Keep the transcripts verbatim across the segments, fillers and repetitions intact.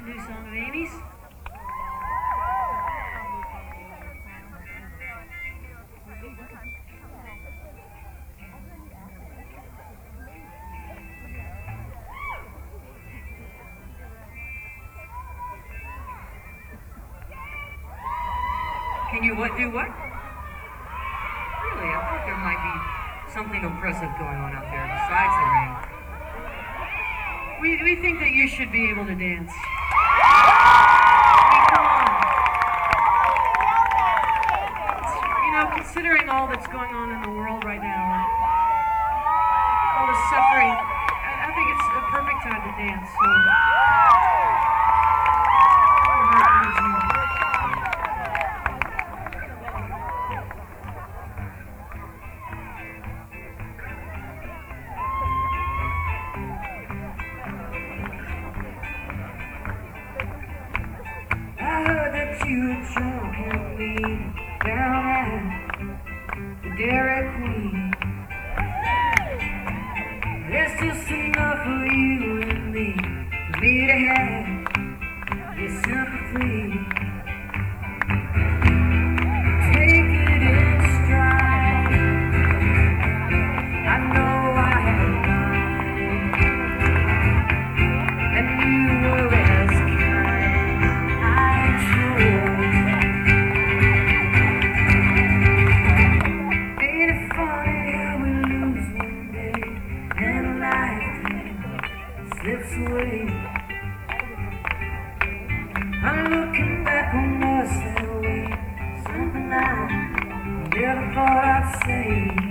New song of Amy's. Can you what do what? Really? I thought there might be something impressive going on out there besides the rain. We, we think that you should be able to dance. I mean, come on. It's, you know, considering all that's going on in the world right now, all the suffering, I, I think it's a perfect time to dance. So, you were drunk and me down at the Dairy Queen. There's just enough for you and me, for me to have your sympathy. Take it in stride. I know I had mine, and you were as slips away. I'm looking back on us that way, something I never thought I'd say.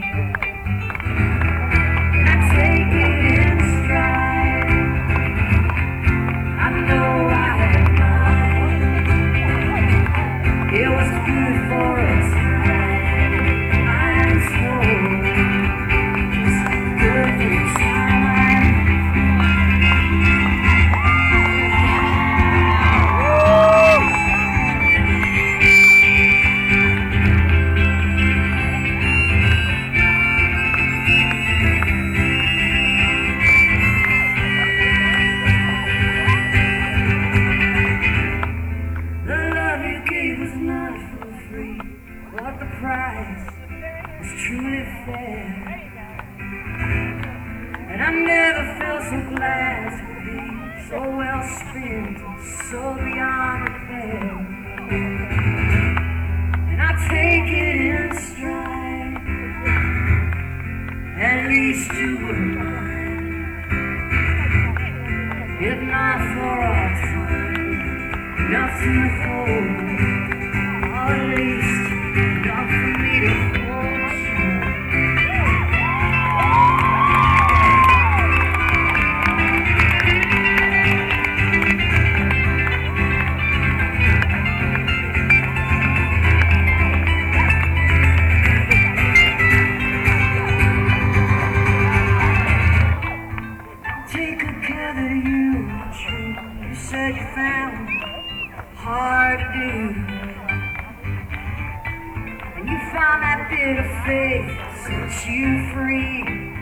And I take it in stride. I know I had mine. It was good for us. I'm so good for you. But the price was truly fair, and I never felt so glad to be so well spent, so beyond repair. And I take it in stride. At least you were mine. If not for our time, enough to hold, or at least enough for me to hold you. Take a gather you, true. You said you found hard to do. And you found that bit of faith set you free.